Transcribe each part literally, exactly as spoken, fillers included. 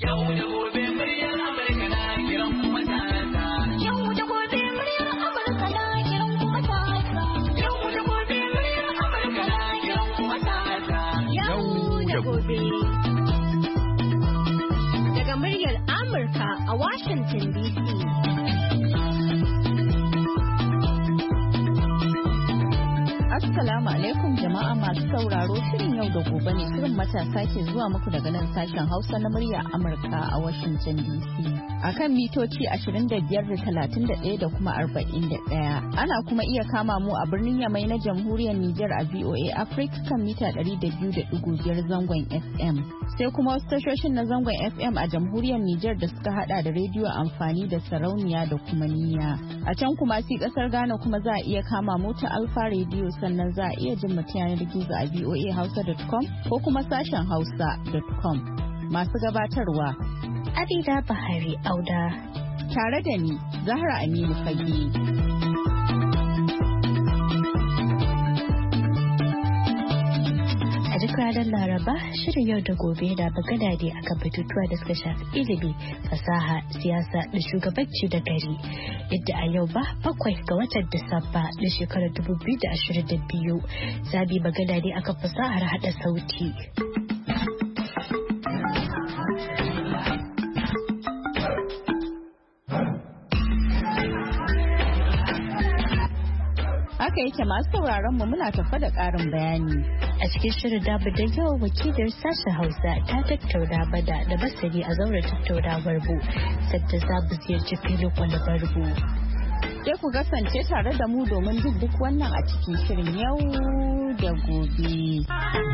Daga muryar Amurka a Washington D C. Assalamu alaikum jama'a masu sauraro, shirin yau da gobe ne shirin matasa ke zuwa muku daga nan sashen Hausa na muryar Amurka a Washington D C. Akan mitoci ashirin da biyar da talatin da ɗaya da kuma arba'in da ɗaya. Ana kuma iya kama mu a birnin Yamai na Jamhuriyar Nijar a V O A Africa kan mita ɗari da biyu da ɗigo biyar zangon F M. Sai kuma wasu tashoshin na zangon F M a Jamhuriyar Nijar da suka hada da rediyo amfani da sarauniya da kuma niyya. A can kuma si kasar Ghana kuma za a iya kama mu ta Alpha Radio, sannan za a iya jin mu ta yanar gizo a v o a hausa dot com ko kuma sashen hausa dot com. Masu gabatarwa Adida Bahari Auda tare da ni Zahra Aminu Fage. A duk ranar Laraba, shirin yau da gobe da magana ne akan batutuwa da suka shafi ilimi, fasaha, siyasa da shugabanci da gari. Inda a yau ba bakwai ga watan Disamba na shekarar dubu biyu da ashirin da biyu za mu yi magana ne akan fasahar haɗa sauti. Haka yake, masu sauraron mu muna tafa da ƙarin bayani. A cikin shirin damu da yau, wakilar sashen Hausa ta tattauna mana da masani a zauren tattaunawar mu, sadda za mu ziyarci filin kwalabar mu. Sai ku kasance tare da mu domin duk duk wannan a cikin shirin yau da gobe.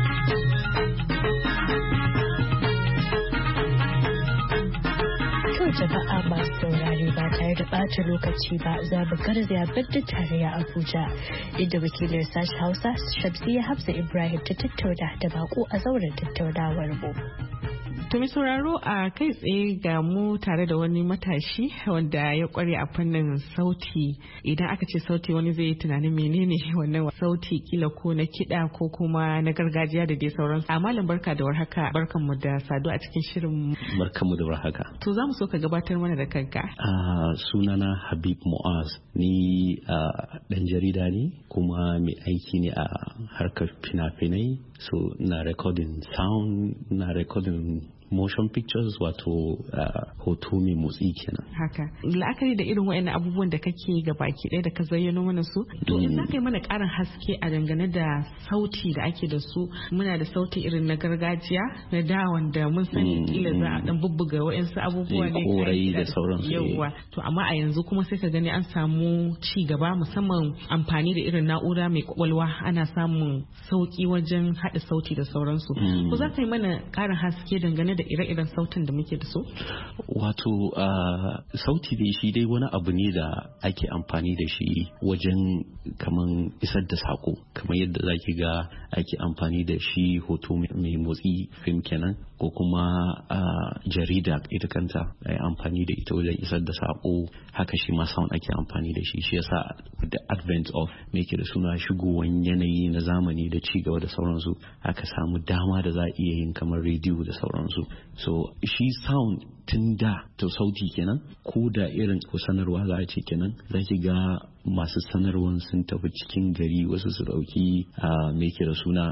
Jama'a masu saurare ba tare da ɓata lokaci ba, za mu garzaya birnin tarayya Abuja, inda wakilar sashen Hausa Shamsiyya Hafsa Ibrahim ta tattauna da bako a zauren tattaunawar mu. To mai sauraro, a kai tsaye ga mu tare da wani matashi wanda ya kware a fannin sauti. Idan aka ce sauti, wani zai yi tunanin menene wannan sauti, kila ko na kiɗa ko kuma na gargajiya da dai sauransu. A malam, barka da warhaka, barkan mu da sadu a cikin shirin. Barkan mu da warhaka. To za mu so ka gabatar mana da kanka. Uh, sunana Habib Mu'az, ni uh, dan jarida ne kuma mai aiki ne a harkar fina-finai. So na recording sound, na recording motion pictures, wato uh, hoto mai motsi kenan. Haka. La'akari da irin waɗannan abubuwan da kake ga baki ɗaya da ka zayyano mana su, to in za ka yi mana ƙarin haske a dangane da sauti da ake da su. Muna da sauti irin na gargajiya na da wanda mun sani kila za a dan bubbuga waɗansu abubuwa ne, korai da sauransu. Yawwa. To amma a yanzu kuma sai ka gani an samu ci gaba, musamman amfani da irin na'ura mai kwakwalwa, ana samun sauki wajen haɗa sauti da sauransu. Ko za ka yi mana ƙarin haske dangane da ire-iren sautin da muke da su? Wato uh, sauti dai shi dai wani abu ne da ake amfani da shi wajen kaman isar da sako, kamar yadda zaki ga ake amfani da shi hoto mai motsi, film kenan, ko kuma uh, jarida ita kanta ai amfani da ita wajen isar da sako. Haka shi ma sound ake amfani da shi. Shi yasa with the advent of me ke da suna shigowan yanayi na zamani da ci gaba da sauransu, aka samu dama da za a iya yin kamar rediyo da sauransu. So shi sound tun da to sauti kenan, ko da irin ko sanarwa za a ce kenan, za ki ga masu sanarwan sun tafi cikin gari, wasu su dauki a me ke da suna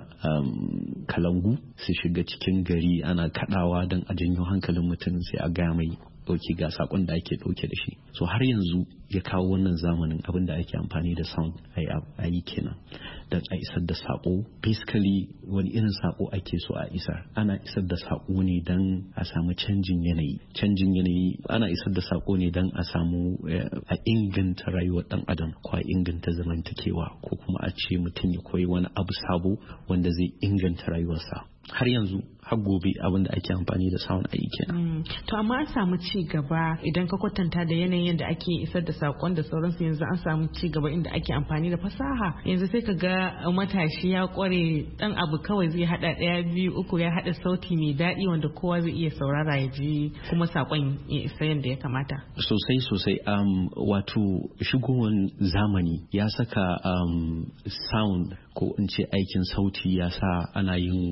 kalangu su shiga cikin gari ana kadawa don a janyo hankalin mutum, sai a gaya mai dauki ga sakon da ake dauke da shi. So har yanzu ya kawo wannan zamanin abin da ake amfani da sound a yi kenan don a isar da sako. Basically wani irin sako ake so a isar? Ana isar da sako ne don a samu canjin yanayi. Canjin yanayi ana isar da sako ne don a samu a inganta rayuwar dan adam, ko a inganta zamantakewa, ko kuma a ce mutum ya koyi wani abu sabo wanda zai inganta rayuwarsa. Har yanzu har gobe abin da ake amfani da sound a yi kenan. To amma an samu ci gaba idan ka kwatanta da yanayin da ake isar da sakon da sauransu. Yanzu an samu ci gaba inda ake amfani da fasaha. Yanzu sai ka ga matashi ya kware, dan abu kawai zai hada daya biyu uku, ya hada sauti mai daɗi wanda kowa zai iya saurara ya ji kuma sakon ya isa yadda ya kamata. Sosai sosai. Um, wato shigowar zamani ya saka um, sound ko in ce aikin sauti ya sa ana yin kamar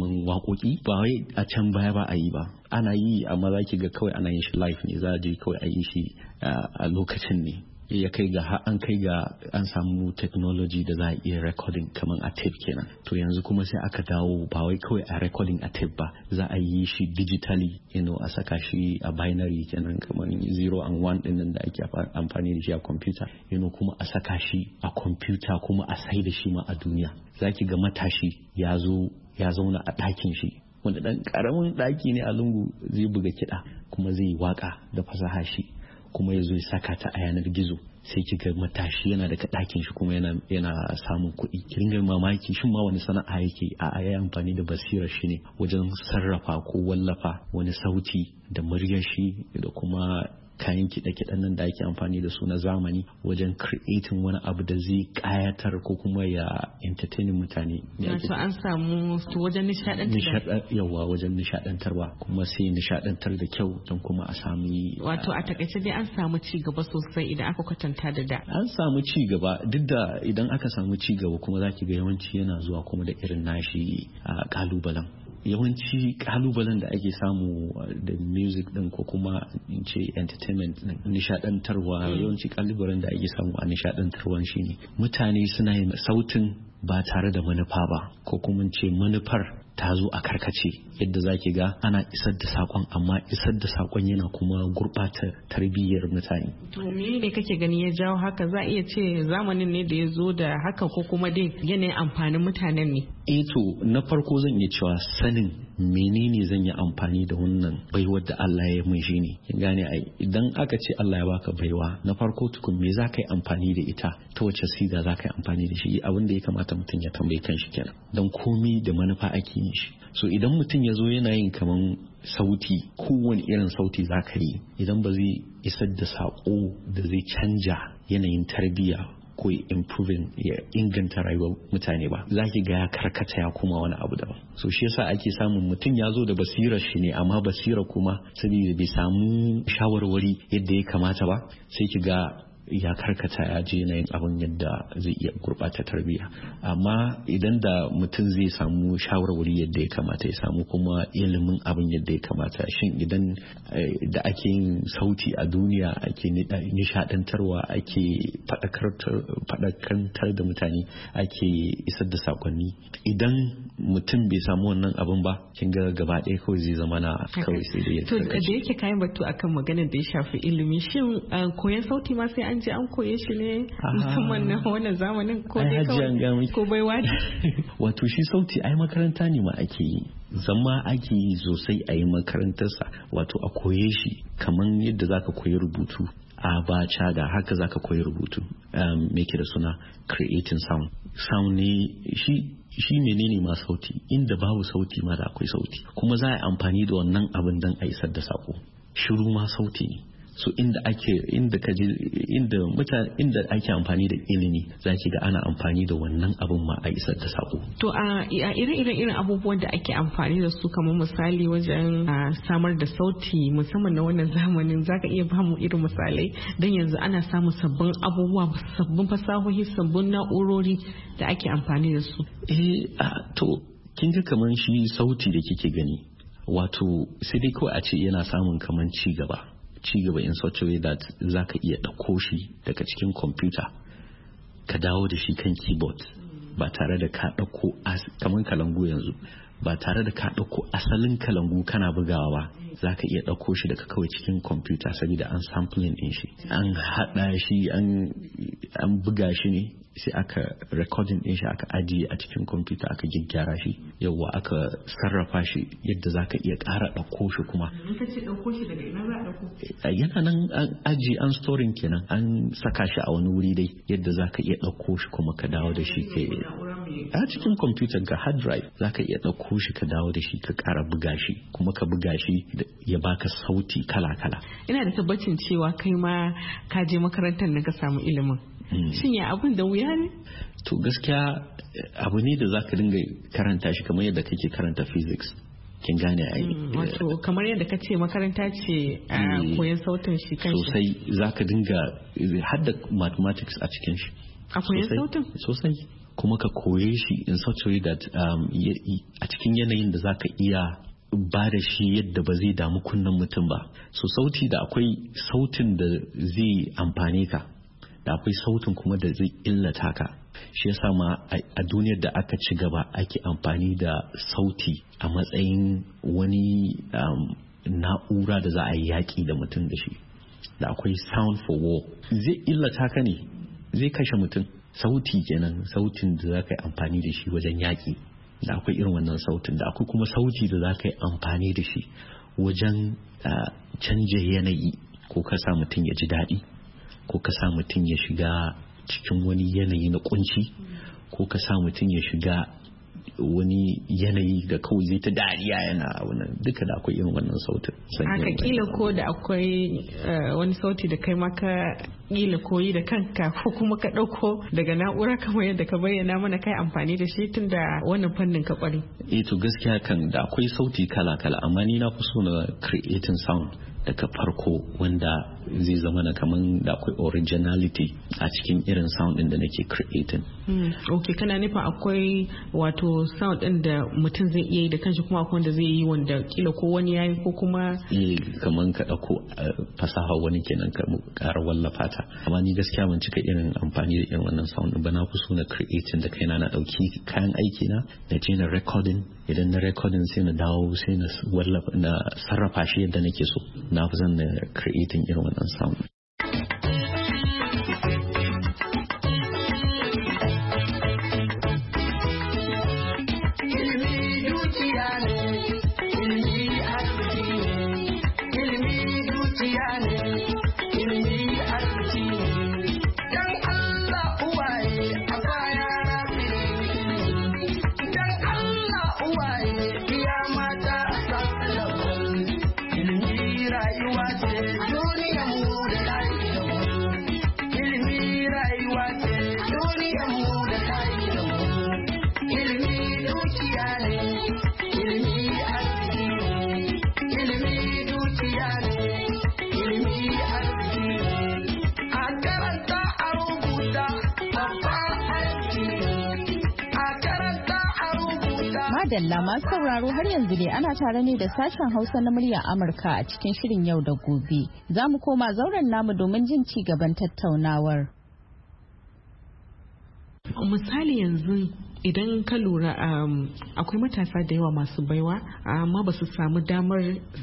kaman waƙoƙi ba wai a can baya ba a yi ba, ana yi amma za ki ga kawai ana yin shi live ne, za a je kawai a yi shi a lokacin ne. Ya kai ga an kai ga an samu technology da za a iya recording kaman a tape kenan. To yanzu kuma sai aka dawo ba wai kawai a recording a tape ba, za a yi shi digitally, you know, a saka shi a binary kenan kaman zero and one din nan da ake amfani da shi a computer, you know, kuma a saka shi a computer kuma a sai da shi ma a duniya. Zaki ga matashi ya zo ya zauna a ɗakin shi, wanda ɗan ƙaramin ɗaki ne a lungu, zai buga kiɗa kuma zai yi waƙa da fasaha shi, kuma ya zo ya saka ta a yanar gizo. Sai kiga matashi yana daga ɗakin shi kuma yana yana samun kuɗi. Ki dinga mamaki shin ma wani sana'a yake? A a yayi amfani da basirar shi ne wajen sarrafa ko wallafa wani sauti da muryar shi da kuma kayan kiɗe-kiɗen nan da ake amfani da su na zamani wajen creating wani abu da zai kayatar ko kuma ya entertaining mutane. Wato an samu wajen nishadantar yawa wajen nishadantarwa kuma sai nishadantar da kyau don kuma a sami. Wato a takaice dai an samu ci gaba sosai idan aka kwatanta da da. An samu ci gaba, duk da idan aka samu ci gaba kuma zaki ga yawanci yana zuwa kuma da irin nashi a kalubalen. Yawanci kalubalen da ake samu da music din ko kuma in ce entertainment din nishadantarwa, yawanci kalubalen da ake samu a nishadantarwan shine mutane suna yin sautin ba tare da manufa ba, ko kuma ce manufar ta zo a karkace yadda zaki ga ana isar da sakon amma isar da sakon yana kuma gurbata tarbiyyar mutane. To me ne kake gani ya jawo haka? Za a iya ce zamanin ne da ya zo da haka ko kuma dai yanayin amfanin mutanen ne? Eh to na farko zan iya cewa sanin menene zan yi amfani da wannan baiwar da Allah ya mun shi ne. Kin gane ai idan aka ce Allah ya baka baiwa, na farko tukun me za ka yi amfani da ita, ta wace siga za ka yi amfani da shi, abin da ya kamata mutum ya tambaye kanshi kenan. Don komi da manufa ake yin shi. So idan mutum ya zo yana yin kaman sauti, kowane irin sauti za ka yi, idan ba zai isar da saƙo da zai canja yanayin tarbiyya ko improving ya inganta rayuwar mutane ba, za ki ga ya karkata ya kuma wani abu daban. So shi yasa ake samun mutum ya zo da basirar shi ne, amma basira kuma saboda bai samu shawarwari yadda ya kamata ba, sai ki ga ya karkata ya je na yin abin yadda zai iya gurɓata tarbiyya. Amma idan da mutum zai samu shawarwari yadda ya kamata, ya samu kuma ilimin abin yadda ya kamata, shin idan da ake yin sauti a duniya ake nishadantarwa, ake faɗakantar da mutane, ake isar da sakonni, idan mutum bai samu wannan abin ba, kin ga gaba ɗaya kawai zai zama na kawai sai da ya. To da yake kayan batu akan maganar da ya shafi ilimi, shin koyan sauti ma sai an je an koye shi ne musamman na wannan zamanin ko dai kawai ko baiwa ne? Wato shi sauti ai makaranta ne ma ake yi, zama ake yi sosai a yi makarantarsa, wato a koye shi kamar yadda zaka koyi rubutu a ba da haka zaka koyi rubutu. um, me ke da suna creating sound sound ne shi shi menene ma sauti, inda babu sauti ma da akwai sauti, kuma za a yi amfani da wannan abin don a isar da sako. Shiru ma sauti ne. So inda ake inda kaje inda mutane inda ake amfani da ilimi, zaki ga ana amfani da wannan abin ma a isar da sako. To a irin-irin irin abubuwan da ake amfani da su, kamar misali wajen samar da sauti musamman na wannan zamanin, zaka iya ba mu irin misalai? Dan yanzu ana samun sabbin abubuwa, sabbin fasahohi, sabbin na'urori da ake amfani da su. Eh to kin ga kamar shi sauti da kike gani, wato sai dai kawai a ce yana samun kamar ci gaba ci gaba in such a way that za ka iya ɗauko shi daga cikin kwamfuta ka dawo da shi kan keyboard ba tare da ka ɗauko kamar kalangu yanzu, ba tare da ka ɗauko asalin kalangu kana bugawa ba, za ka iya ɗauko shi daga kawai cikin kwamfuta saboda an sampling ɗin shi, an haɗa shi an buga shi ne, sai aka recording din shi aka ajiye a cikin kwamfuta, aka gyaggyara shi, yawa aka sarrafa shi yadda za ka iya ƙara ɗauko shi kuma. In ka ce ɗauko shi daga ina za a ɗauko? Yana nan an ajiye an storing kenan, an saka shi a wani wuri dai yadda za ka iya ɗauko shi kuma ka dawo da shi ke a cikin kwamfutar ka hard drive, za ka iya ɗauko shi ka dawo da shi ka ƙara buga shi kuma ka buga shi ya baka sauti kala-kala. Ina da tabbacin cewa kai ma ka je makarantar na ka samu ilimin. Shin ya abin da wuya ne? To gaskiya abu ne da zaka dinga karanta shi kamar yadda kake karanta physics. Kin gane ai. Wato kamar yadda ka ce makaranta ce a koyon sautin shi kanshi. Sosai zaka dinga hadda mathematics a cikin shi. A koyon sautin? Sosai. kuma ka koye shi in such a way that um, a cikin yanayin da zaka iya ba da shi yadda ba zai damu kunnen mutum ba. So sauti da akwai sautin da zai amfane ka da akwai sautin kuma da zai illata ka. Shi yasa ma a duniyar da aka ci gaba ake amfani da sauti a matsayin wani um, na'ura da za a yi yaƙi da mutum da shi. Da akwai sound for war, zai illata ka ne, zai kashe mutum. Sauti kenan, sautin da za ka yi amfani da shi wajen yaƙi. Da akwai irin wannan sautin, da akwai kuma sauti da za ka yi amfani da shi wajen uh, canja yanayi, ko ka sa mutum ya ji daɗi, ko ka sa mutum ya shiga cikin wani yanayi na kunci, ko ka sa mutum ya shiga wani yanayi da kawai zai ta dariya yana wannan, duka da akwai irin wannan sautin. Haka kila ko da akwai wani sauti da kai maka kila koyi da kanka ko kuma ka ɗauko daga na'ura kamar yadda ka bayyana mana kai amfani da shi tun da wannan fannin ka kware. Eh to gaskiya kan da akwai sauti kala-kala, amma ni na fi so na creating sound daga farko wanda zai zama na kaman da akwai originality a cikin irin sound din da nake creating. Mm, ok, kana nufin akwai wato sound din da mutum zai iya yi da kanshi, kuma akwai wanda zai yi wanda kila ko wani yayi ko kuma eh kaman ka dauko fasaha wani kenan ka ƙara wallafa ta. Amma ni gaskiya ban cika irin amfani da irin wannan sound din ba, na fi so na creating da kaina, na dauki kayan aiki na na je na recording, idan na recording sai na dawo sai na wallafa na sarrafa shi yadda nake so. Na fi son na creating irin wannan sound. Madalla masu sauraro, har yanzu dai ana tare ne da sashen Hausa na murya Amurka a cikin shirin yau da gobe. Za mu koma zauren namu domin jin ci gaban tattaunawar. Misali yanzu idan ka lura um, akwai matasa da yawa masu baiwa amma ba su samu damar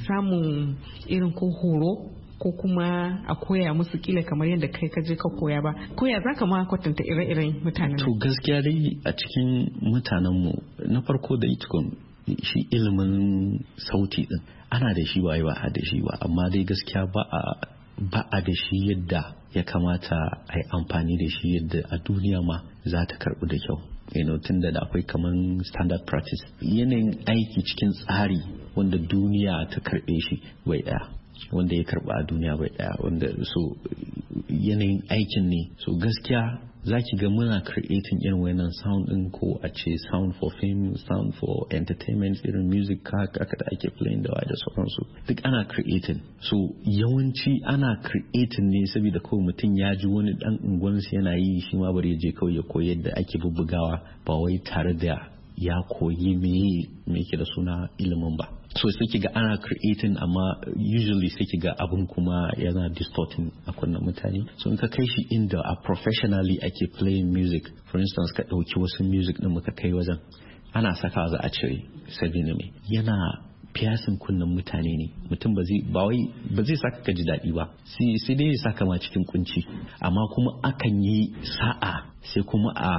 samun irin ko horo ko kuma a koya musu kila kamar yadda kai ka je ka koya ba. Koya za ka ma kwatanta ire-iren mutanen? To gaskiya dai a cikin mutanenmu na farko da itikon shi ilimin sauti din ana da shi ba ba a da shi ba, amma dai gaskiya ba a ba a da shi yadda ya kamata a yi amfani da shi yadda a duniya ma za ta karɓi da kyau. You know, tun da akwai kaman standard practice, yanayin aiki cikin tsari wanda duniya ta karɓe shi bai ɗaya, wanda ya karɓa a duniya bai ɗaya, wanda so yanayin aikin ne. So gaskiya za ki ga muna creating irin wannan sound din, ko a ce sound for film, sound for entertainment, irin music haka da ake playing da da sauransu, duk ana creating. So yawanci ana creating ne saboda kawai mutum ya ji wani dan unguwansu yana yi, shi ma bari ya je kawai ya koyi yadda ake bubbugawa, ba wai tare da ya koyi me me ke da suna ilimin ba. So sai ki ga ana creating, amma usually sai ki ga abun kuma yana distorting a kunnen mutane. So in ka kai shi inda a professionally ake playing music, for instance ka ɗauki wasu music ɗin muka kai wajen, ana saka za a cire sabini mai yana fiyasin kunnen mutane ne. Mutum ba zai ba wai ba zai saka ka ji daɗi ba, sai dai ya saka ma cikin kunci. Amma kuma akan yi sa'a sai kuma a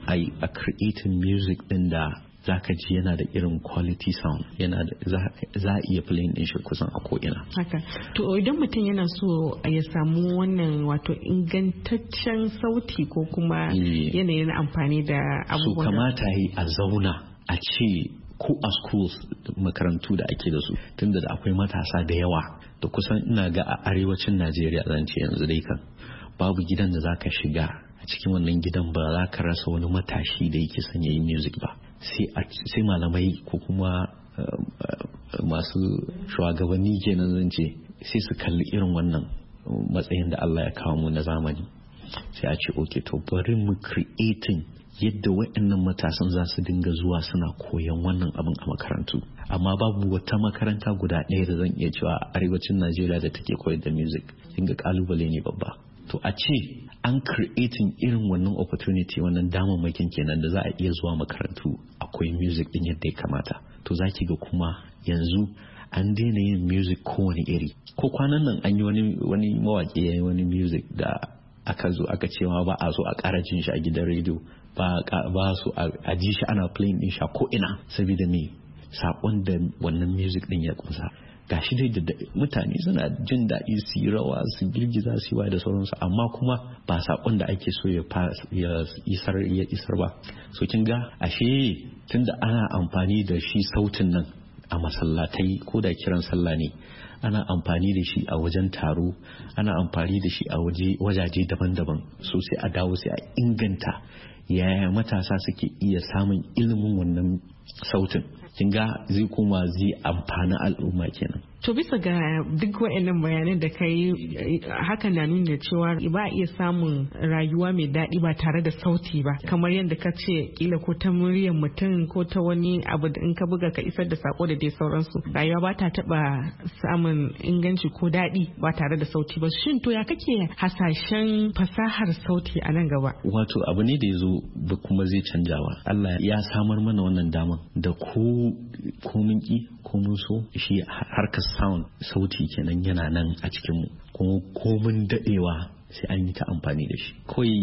a creating music ɗin da za ka ji yana da irin quality sound, yana da za a iya playing din shi kusan a ko'ina. Haka. To idan mutum yana so ya samu wannan wato ingantaccen sauti ko kuma yanayin amfani da abubuwan. So kamata yi a zauna a ce ko a schools makarantu da ake da su, tunda da akwai matasa da yawa da kusan ina ga a arewacin Najeriya zan ce yanzu dai kan babu gidan da za ka shiga a cikin wannan gidan ba za ka rasa wani matashi da yake son yayi music ba. Sai malamai ko kuma masu shugabanni kenan zan ce sai su kalli irin wannan matsayin da Allah ya kawo mu na zamani, sai a ce okay to bari mu creating yadda waɗannan matasan za su dinga zuwa suna koyon wannan abin a makarantu. Amma babu wata makaranta guda ɗaya da zan iya cewa a arewacin Najeriya da take koyar da music. Kinga kalubale ne babba. To a ce an creating irin wannan opportunity, wannan damammakin kenan da za a iya zuwa makarantu akwai music din yadda ya kamata. To za ki ga kuma yanzu an daina yin music kowane iri. Ko kwanan nan an yi wani wani mawaƙi ya yi wani music da aka zo aka cewa ba a so a ƙara jin shi a gidan rediyo, ba ba so a ji shi ana playing din shi ko ina, saboda me sakon da wannan music din ya kunsa. Gashi dai da mutane suna jin daɗi su yi rawa su girgiza su yi da sauransu, amma kuma ba sakon da ake so ya isar ya isar ba. So kin ga ashe tunda ana amfani da shi sautin nan a masallatai ko da kiran sallah ne, ana amfani da shi a wajen taro, ana amfani da shi a waje wajaje daban-daban, so sai a dawo sai a inganta yaya matasa suke iya samun ilimin wannan sautin. Kin ga zai kuma zai amfani al'umma kenan. To bisa ga duk waɗannan bayanan da kai, hakan na nuna cewa ba a iya samun rayuwa mai daɗi ba tare da sauti ba, kamar yadda ka ce kila ko ta muryar mutum ko ta wani abu da in ka buga ka isar da sako da dai sauransu. Rayuwa ba ta taɓa samun inganci ko daɗi ba tare da sauti ba. Shin to ya kake hasashen fasahar sauti a nan gaba? Wato abu ne da ya zo ba kuma zai canjawa. Allah ya samar mana wannan daman da ko ko mun ki ko mun so, shi harkar sound sauti kenan yana nan a cikin mu, kuma komin dadewa sai an yi ta amfani da shi. Kawai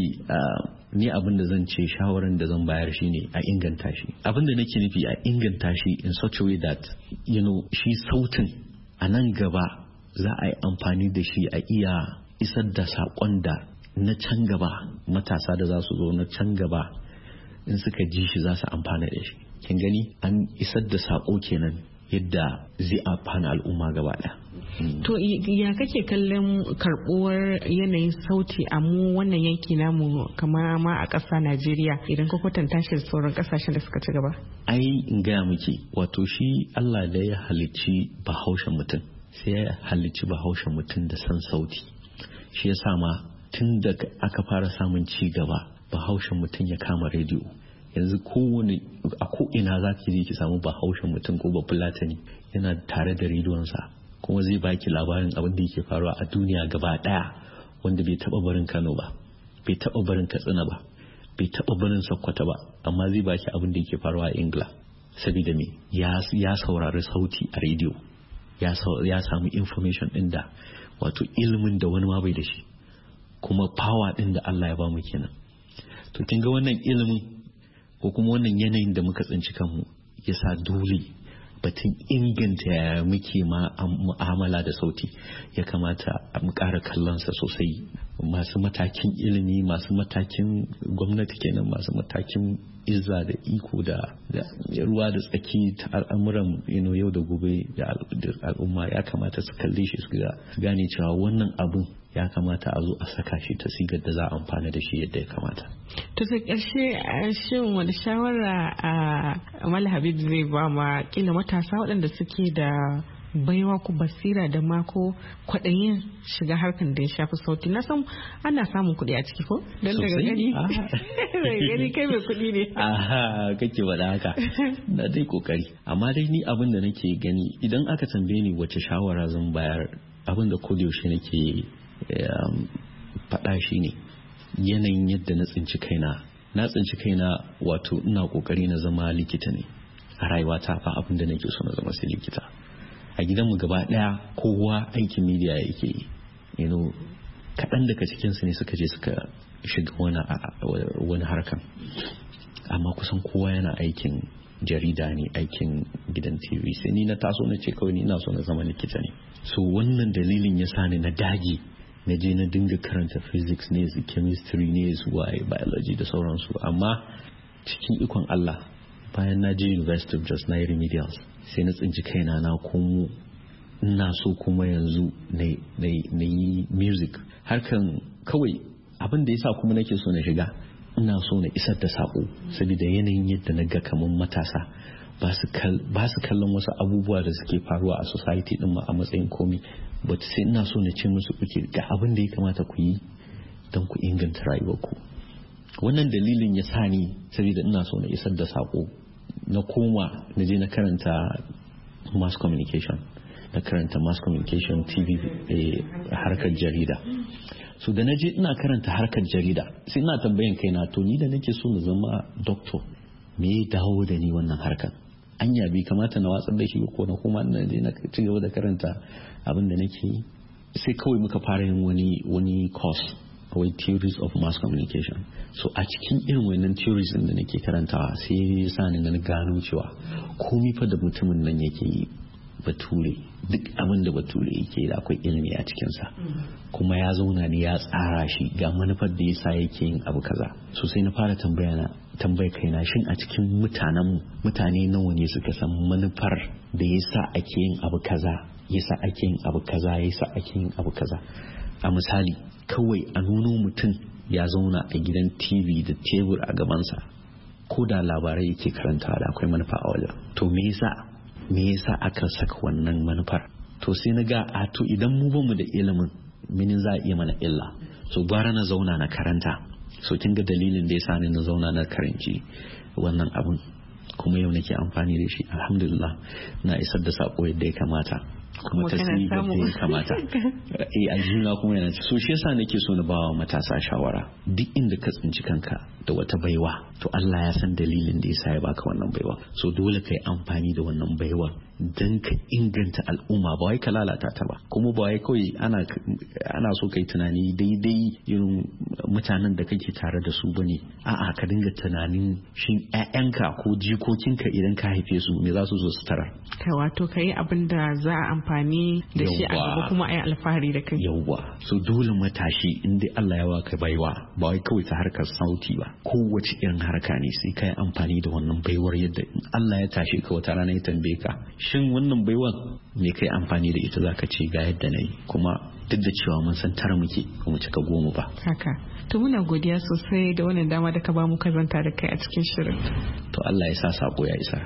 ni abin da zan ce, shawaran da zan bayar shi ne a inganta shi. Abin da nake nufi a inganta shi in such a way that you know shi sautin a nan gaba za a yi amfani da shi a iya isar da saƙon da na can gaba matasa da za su zo na can gaba in suka ji shi za su amfana da shi. Kin gani an isar da saƙo kenan yadda zai amfana al'umma gaba ɗaya. To ya kake kallon karɓuwar yanayin sauti a mu wannan yanki namu kamar ma a ƙasa Najeriya idan ka kwatanta shi da sauran ƙasashen da suka ci gaba? Ai in gaya miki, wato shi Allah da ya halicci bahaushen mutum sai ya halicci bahaushen mutum da san sauti. Shi ya sa ma tun da aka fara samun ci gaba bahaushen mutum ya kama rediyo. Yanzu kowane a ko'ina za ki je ki samu bahaushen mutum ko bafulatani yana tare da rediyonsa, kuma zai baki labarin abin da yake faruwa a duniya gaba daya, wanda bai taba barin Kano ba, bai taba barin Katsina ba, bai taba barin Sokoto ba, amma zai baki abin da yake faruwa a Ingila. Saboda me ya ya saurari sauti a rediyo, ya ya samu information din da wato ilimin da wani ma bai da shi, kuma power din da Allah ya ba mu kenan. To kin ga wannan ilimin ko kuma wannan yanayin da muka tsinci kanmu ya sa dole batun inganta ya muke mu'amala da sauti ya kamata mu ƙara kallonsa sosai. Masu matakin ilimi, masu matakin gwamnati kenan, masu matakin izza da iko da ruwa da tsaki ta al'amuran yau da gobe da al'umma ya kamata su kalle shi su gane cewa wannan abun ya kamata a zo a saka shi ta sigar da za a amfana da shi yadda ya kamata. To sai ƙarshe shin wani shawara a Malam Habib zai ba ma kila matasa waɗanda suke da baiwa ku basira da mako kwaɗayin shiga harkar da ya shafi sauti? Na san ana samun kuɗi a ciki ko? Don daga gani daga gani kai mai kuɗi ne. Aha, kake faɗa haka. Na dai kokari. Amma dai ni abin da nake gani idan aka tambaye ni wace shawara zan bayar, abin da kodayaushe nake faɗa shi ne yanayin yadda na tsinci kaina. Na tsinci kaina wato ina kokari na zama likita ne a rayuwata, ba abin da nake so na zama sai likita. A gidanmu gaba daya kowa aikin media yake yi, you know, kaɗan daga cikinsu ne suka je suka shiga wani wani harkan, amma kusan kowa yana aikin jarida ne, aikin gidan T V. Sai ni na taso na ce kawai ni ina so na zama likita ne. So wannan dalilin ya sa ni na dage na je na dinga karanta physics ne, chemistry ne, waye biology da sauransu. Amma cikin ikon Allah bayan na je University of Jos na yi remedials, sai na tsinci kaina na komo ina so kuma yanzu na yi music. Harkan kawai abin da yasa kuma nake so na shiga, ina so na isar da sako, saboda yanayin yadda na ga kaman matasa ba su kallon wasu abubuwa da suke faruwa a society din ma a matsayin komi, but sai ina so na ce musu kuke ga abin da ya kamata ku yi don ku inganta rayuwarku. wannan dalilin ya sa ni saboda ina so na isar da sako na koma na je na karanta mass communication na karanta mass communication T V harkar jarida. So da na je ina karanta harkar jarida sai ina tambayan kaina to ni da nake so na zama doctor me ya dawo da ni wannan harkar, anya bai kamata na watsar da shi ko na kuma na je na ci gaba da karanta abin da nake yi. Sai kawai muka fara yin wani wani course kawai theories of mass communication. So a cikin irin wannan theories din da nake karantawa sai ya sa ni na gano cewa komai fa da mutumin nan yake yi bature, duk abin da bature yake da akwai ilimi a cikinsa, kuma ya zauna ne ya tsara shi ga manufar da yasa yake yin abu kaza. So sai na fara tambaya na tambayar kaina shin a cikin mutanen mutane nawa ne suka san manufar da yasa ake yin abu kaza yasa ake yin abu kaza yasa ake yin abu kaza. A misali kawai a nuno mutum ya zauna a gidan T V da tebur a gabansa ko da labarai yake karantawa da akwai manufa a wajen, to me yasa me yasa aka saka wannan manufar? To sai na ga a to idan mu bamu da ilimin minin za a iya mana illa, so gwara na zauna na karanta. So kin ga dalilin da yasa ni na zauna na karanci wannan abun, kuma yau nake amfani da shi alhamdulillah, na isar da sako yadda ya kamata kuma tasiri da ya kamata eh aljina kuma yana so shi yasa nake so na bawa matasa shawara, duk inda ka tsinci kanka da wata baiwa to Allah ya san dalilin da yasa ya baka wannan baiwa, so dole kai amfani da wannan baiwa dan ka inganta al'umma, ba wai ka lalata ta ba, kuma ba wai kawai ana ana so kai tunani daidai irin mutanen da kake tare da su bane, a'a ka dinga tunanin shin ƴaƴanka ko jikokinka idan ka haife su me za su zo su tarar, kai wato kai abin da za a amfani da shi a gaba kuma ai alfahari da kai. Yawwa, so dole matashi in dai Allah ya baka baiwa ba wai kawai ta harkar sauti ba, kowace irin harka ne sai kai amfani da wannan baiwar yadda Allah ya tashi ka wata rana ya tambaye ka shin wannan baiwan me kai amfani da ita zaka ce ga yadda nayi, kuma duk da cewa mun san tara muke kuma cika goma ba. Haka. To muna godiya sosai da wannan dama da ka bamu kazanta da kai a cikin shirin. To Allah ya sa sako ya isa.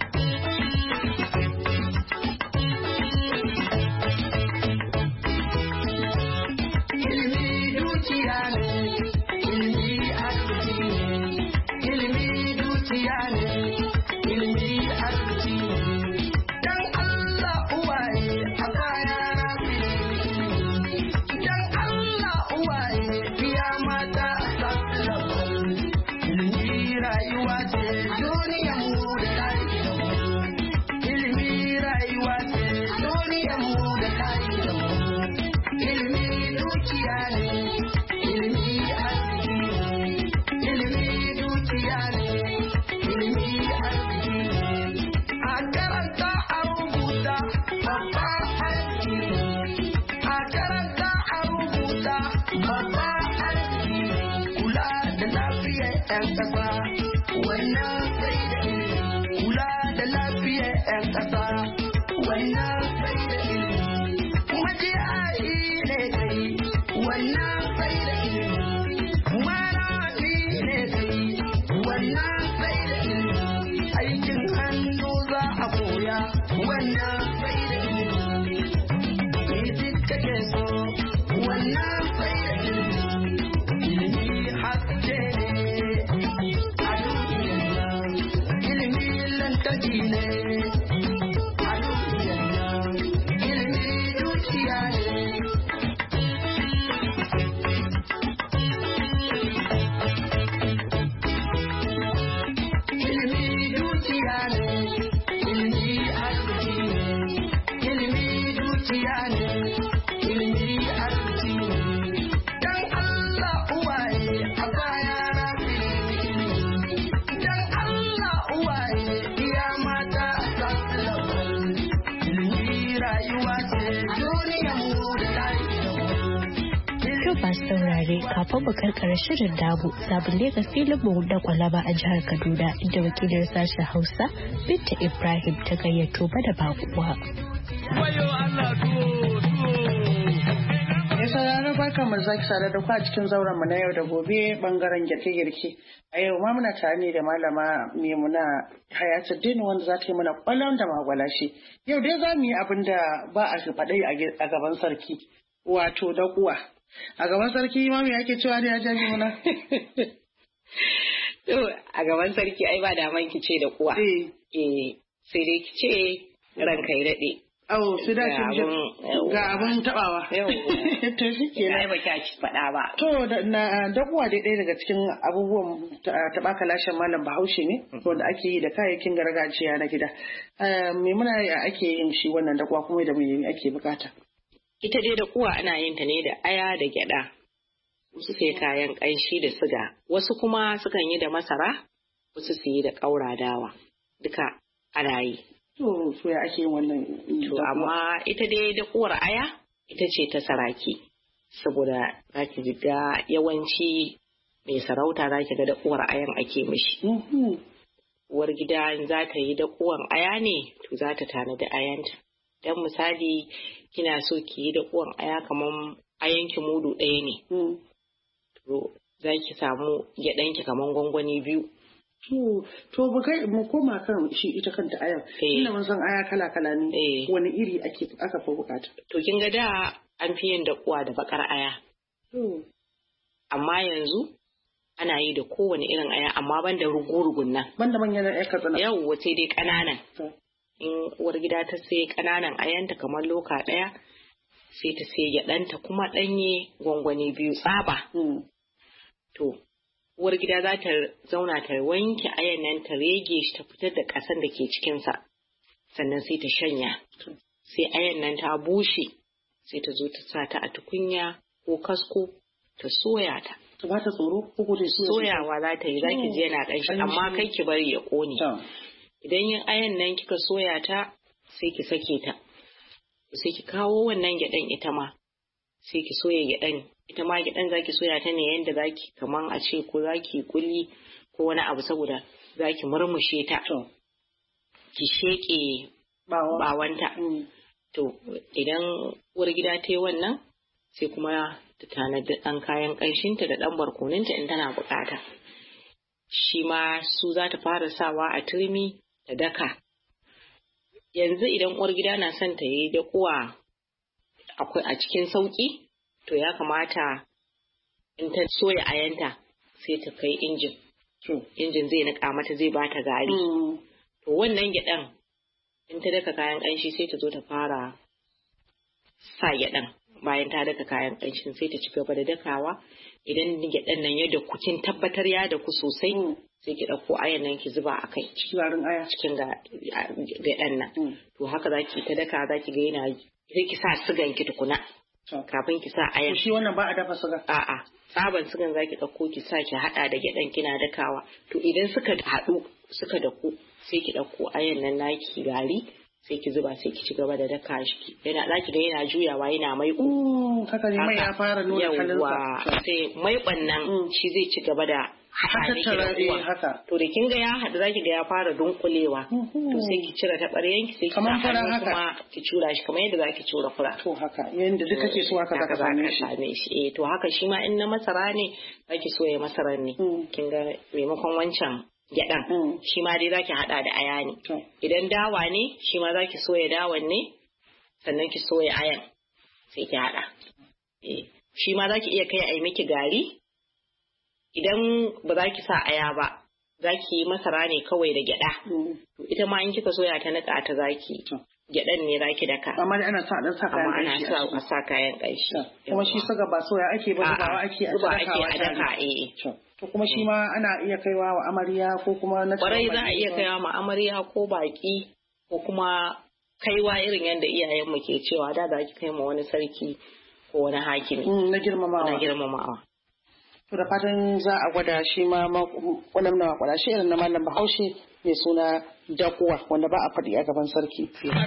Kafin mu karkara shirin damu sabon leka filin mu da kwalaba a jihar Kaduna inda wakilin sashen Hausa Binta Ibrahim ta gayyato bada bakuwa. Ya sauraro barkan mu zaki sada da ku a cikin zauren mu na yau da gobe bangaren girke-girke. A yau ma muna tare ne da malama Maimuna Hayatuddin wanda za ta yi mana kwallon da magwalashi. Yau dai za mu yi abin da ba a faɗai a gaban sarki, wato da kuwa. A gaban sarki ma me ake cewa ne a jami muna? To a gaban sarki ai ba daman ki ce da kuwa. Eh sai dai ki ce ranka ya daɗe. Awo su da shi ga abin tabawa. To shi ke na ba ki faɗa ba. To na dakuwa dai ɗaya daga cikin abubuwan taɓa kalashen malam Bahaushe ne wanda ake yi da kayayyakin gargajiya na gida. Me muna ake yin shi wannan dakuwa kuma da me ake bukata? Ita dai dakuwa ana yin ta ne da aya da gyada. Wasu sai kayan ƙanshi da siga. Wasu kuma sukan yi da masara, wasu su yi da ƙaura dawa. Duka ana yi. To, so ya ake yin wannan? To, amma ita dai da kuwar aya, ita ce ta saraki. Saboda za ki ji ga yawanci mai sarauta za ki ga da kuwar ayan ake mishi. Uwar gida za ta yi da kuwar aya ne, to za ta tanadi ayanta. Dan misali, kina so ki yi da kuwar aya kamar ayanki mudu ɗaya ne. To, za ki samu gyaɗanki kamar gwangwani biyu. To, to mu kai mu koma kan shi ita kanta ayar. Ina mun san aya kala kala ne. Wani iri ake aka fi bukata? To kin ga da an fi yin da kuwa da bakar aya. Amma yanzu ana yi da kowane irin aya amma ban da rugurugun nan. Ban da manyan aya katsina. Yawwa sai dai kananan. In uwar gida ta sai kananan ayanta kamar loka ɗaya sai ta sai gyaɗanta kuma ɗanye gwangwani biyu tsaba. To uwar gida za ta zauna ta wanke ayan nan ta rege shi ta fitar da ƙasan da ke cikinsa sannan sai ta shanya sai ayan nan ta bushe sai ta zo ta sa ta a tukunya ko kasko ta soya ta. Ta ba ta tsoro ko ko soyawa za ta yi za ki je yana ƙanshi amma kai ki bari ya ƙone. Idan yin ayan nan kika soya ta sai ki sake ta sai ki kawo wannan gyaɗan ita ma sai ki soya gyaɗan ita ma gyaɗan zaki soya ta ne yadda zaki kaman a ce ko zaki kulli ko wani abu saboda zaki murmushe ta ki sheke bawanta. To idan uwar gida ta yi wannan sai kuma ta tanadi ɗan kayan ƙanshinta da ɗan barkoninta in tana buƙata. Shi ma su za ta fara sawa a turmi da daka. Yanzu idan uwar gida na son ta yi dakuwa akwai a cikin sauƙi to ya kamata in ta soya ayanta sai ta kai injin. Injin zai niƙa mata zai bata gari. To wannan gyaɗan in ta daka kayan ƙanshi sai ta zo ta fara sa gyaɗan bayan ta daka kayan ƙanshin sai ta ci gaba da dakawa idan gyaɗan nan ya daku kin tabbatar ya daku sosai sai ki ɗauko ayan nan ki zuba a kai cikin aya cikin gyaɗan nan. To haka za ki ta daka za ki ga yana sai ki sa sigan ki tukuna. Kafin ki sa ayan. Shi wannan ba a dafa siga? A'a, tsaban sigan zaki ɗauko ki sa ki haɗa da gyaɗan kina dakawa. To idan suka haɗu suka daku sai ki ɗauko ayan nan naki gari sai ki zuba sai ki ci gaba da daka shi. Yana zaki ga yana juyawa yana maiƙo. Haka ne mai ya fara nuna kalansa. Sai maiƙon nan shi zai ci gaba da haɗa miki da ruwa. To da kin ga ya haɗu zaki ga ya fara dunkulewa. To sai ki cire taɓaryan ki sai ki sa hannu kuma ki cura shi kamar yadda zaki cura fura. To haka yanda duka ke so haka zaka same shi. Same shi. Eh to haka shi ma in na masara ne zaki soya masaran ne. Kin ga maimakon wancan gyaɗan shi ma dai zaki haɗa da aya ne. Idan dawa ne shi ma zaki soya dawan ne sannan ki soya ayan sai ki haɗa. Eh shi ma zaki iya kai a yi miki gari. Idan ba za ki sa aya ba, za ki yi masara ne kawai da gyaɗa. Ita ma in kika soya ta niƙa ta zaki. Gyaɗan ne za ki daka. Amma ana sa ɗan sa kayan ƙanshi. Amma ana sa kayan ƙanshi. Kuma shi saga ba soya ake ba zubawa ake a dakawa a daka eh. To kuma shi ma ana iya kaiwa wa amarya ko kuma na Kwarai za a iya kaiwa ma amarya ko baki ko kuma kaiwa irin yadda iyayenmu ke cewa da za ki kai ma wani sarki ko wani hakimi. Na girmamawa. Na girmamawa. To da fatan za a gwada shi ma wannan na kwada shi irin na mallam Bahaushe mai suna dakuwa wanda ba a faɗi a gaban sarki.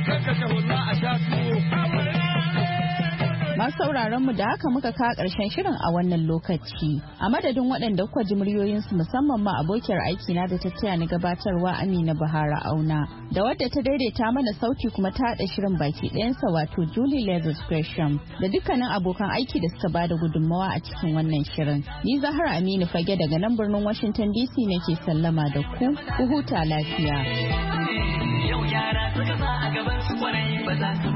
Masu sauraron mu da haka muka kawo ƙarshen shirin a wannan lokaci. A madadin waɗanda kuka ji muryoyinsu musamman ma abokiyar aiki na da ta taya ni gabatarwa Amina Bahara Auna. Da wadda ta daidaita mana sauti kuma ta haɗa shirin baki ɗayansa wato Julie Lazarus Gresham da dukkanin abokan aiki da suka bada gudunmawa a cikin wannan shirin. Ni Zahra Aminu Fage daga nan birnin Washington D C nake sallama da ku, ku huta lafiya. Yau yara suka sa a gaban su kwarai ba za su